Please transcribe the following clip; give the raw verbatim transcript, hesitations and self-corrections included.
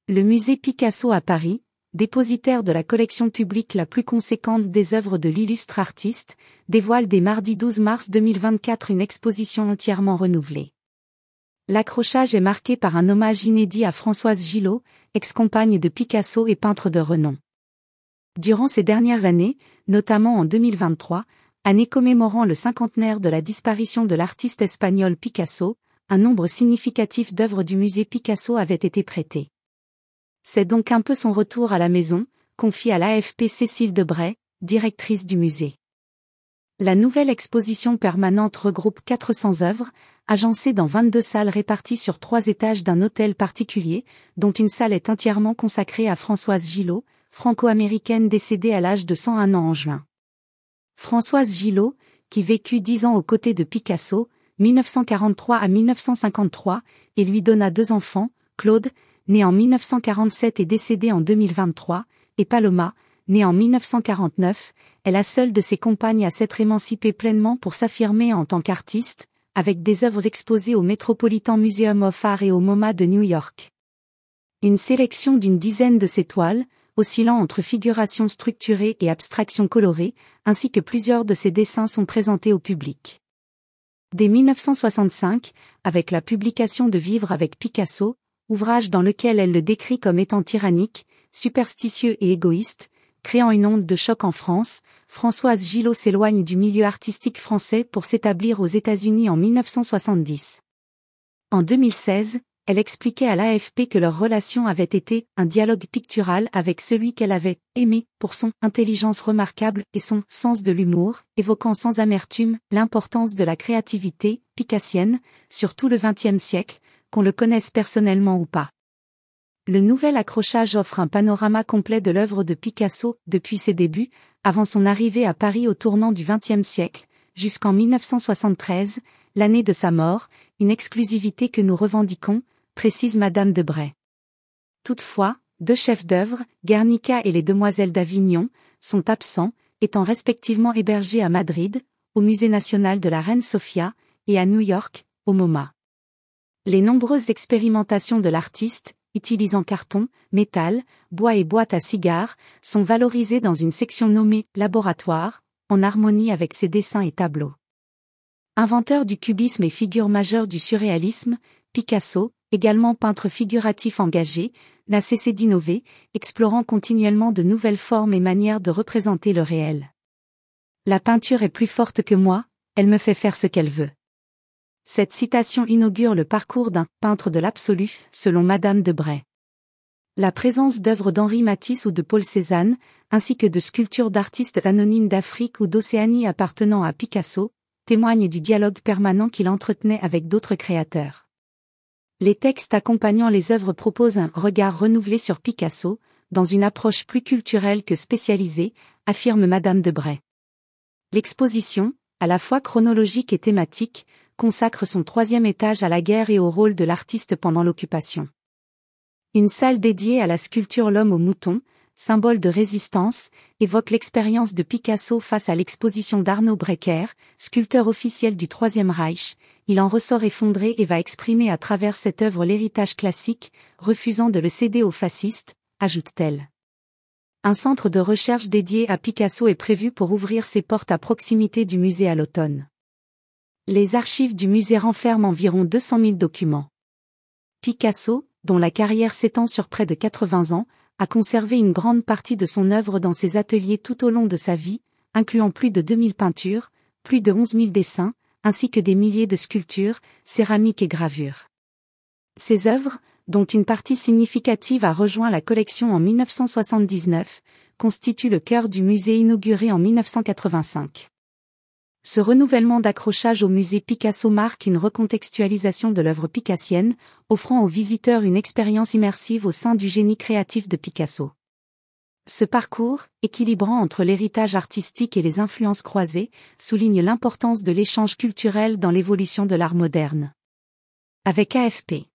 Le musée Picasso à Paris, dépositaire de la collection publique la plus conséquente des œuvres de l'illustre artiste, dévoile dès mardi douze mars deux mille vingt-quatre une exposition entièrement renouvelée. L'accrochage est marqué par un hommage inédit à Françoise Gillot, ex-compagne de Picasso et peintre de renom. Durant ces dernières années, notamment en deux mille vingt-trois, année commémorant le cinquantenaire de la disparition de l'artiste espagnol Picasso, un nombre significatif d'œuvres du musée Picasso avaient été prêtées. C'est donc un peu son retour à la maison, confie à l'A F P Cécile Debray, directrice du musée. La nouvelle exposition permanente regroupe quatre cents œuvres, agencées dans vingt-deux salles réparties sur trois étages d'un hôtel particulier, dont une salle est entièrement consacrée à Françoise Gillot, franco-américaine décédée à l'âge de cent un ans en juin. Françoise Gillot, qui vécut dix ans aux côtés de Picasso, mille neuf cent quarante-trois à mille neuf cent cinquante-trois, et lui donna deux enfants, Claude, né en mille neuf cent quarante-sept et décédé en deux mille vingt-trois, et Paloma, née en mille neuf cent quarante-neuf, est la seule de ses compagnes à s'être émancipée pleinement pour s'affirmer en tant qu'artiste, avec des œuvres exposées au Metropolitan Museum of Art et au MoMA de New York. Une sélection d'une dizaine de ses toiles, oscillant entre figuration structurée et abstraction colorée, ainsi que plusieurs de ses dessins sont présentés au public. Dès mille neuf cent soixante-cinq, avec la publication de Vivre avec Picasso, ouvrage dans lequel elle le décrit comme étant tyrannique, superstitieux et égoïste, créant une onde de choc en France, Françoise Gillot s'éloigne du milieu artistique français pour s'établir aux États-Unis en mille neuf cent soixante-dix. En deux mille seize, elle expliquait à l'A F P que leur relation avait été un dialogue pictural avec celui qu'elle avait aimé pour son intelligence remarquable et son sens de l'humour, évoquant sans amertume l'importance de la créativité picassienne, sur tout le vingtième siècle, qu'on le connaisse personnellement ou pas. Le nouvel accrochage offre un panorama complet de l'œuvre de Picasso depuis ses débuts, avant son arrivée à Paris au tournant du vingtième siècle, jusqu'en mille neuf cent soixante-treize, l'année de sa mort, une exclusivité que nous revendiquons, précise Madame Debray. Toutefois, deux chefs-d'œuvre, Guernica et les Demoiselles d'Avignon, sont absents, étant respectivement hébergés à Madrid, au Musée national de la Reine Sofia, et à New York, au MoMA. Les nombreuses expérimentations de l'artiste, utilisant carton, métal, bois et boîte à cigares, sont valorisées dans une section nommée « Laboratoire », en harmonie avec ses dessins et tableaux. Inventeur du cubisme et figure majeure du surréalisme, Picasso, également peintre figuratif engagé, n'a cessé d'innover, explorant continuellement de nouvelles formes et manières de représenter le réel. La peinture est plus forte que moi, elle me fait faire ce qu'elle veut. Cette citation inaugure le parcours d'un « peintre de l'absolu », selon Madame Debray. La présence d'œuvres d'Henri Matisse ou de Paul Cézanne, ainsi que de sculptures d'artistes anonymes d'Afrique ou d'Océanie appartenant à Picasso, témoigne du dialogue permanent qu'il entretenait avec d'autres créateurs. Les textes accompagnant les œuvres proposent un regard renouvelé sur Picasso, dans une approche plus culturelle que spécialisée, affirme Madame Debray. L'exposition, à la fois chronologique et thématique, consacre son troisième étage à la guerre et au rôle de l'artiste pendant l'occupation. Une salle dédiée à la sculpture L'homme au mouton, symbole de résistance, évoque l'expérience de Picasso face à l'exposition d'Arnaud Breker, sculpteur officiel du Troisième Reich. Il en ressort effondré et va exprimer à travers cette œuvre l'héritage classique, refusant de le céder aux fascistes, ajoute-t-elle. Un centre de recherche dédié à Picasso est prévu pour ouvrir ses portes à proximité du musée à l'automne. Les archives du musée renferment environ deux cent mille documents. Picasso, dont la carrière s'étend sur près de quatre-vingts ans, a conservé une grande partie de son œuvre dans ses ateliers tout au long de sa vie, incluant plus de deux mille peintures, plus de onze mille dessins, ainsi que des milliers de sculptures, céramiques et gravures. Ces œuvres, dont une partie significative a rejoint la collection en mille neuf cent soixante-dix-neuf, constituent le cœur du musée inauguré en mille neuf cent quatre-vingt-cinq. Ce renouvellement d'accrochage au musée Picasso marque une recontextualisation de l'œuvre picassienne, offrant aux visiteurs une expérience immersive au sein du génie créatif de Picasso. Ce parcours, équilibrant entre l'héritage artistique et les influences croisées, souligne l'importance de l'échange culturel dans l'évolution de l'art moderne. Avec A F P.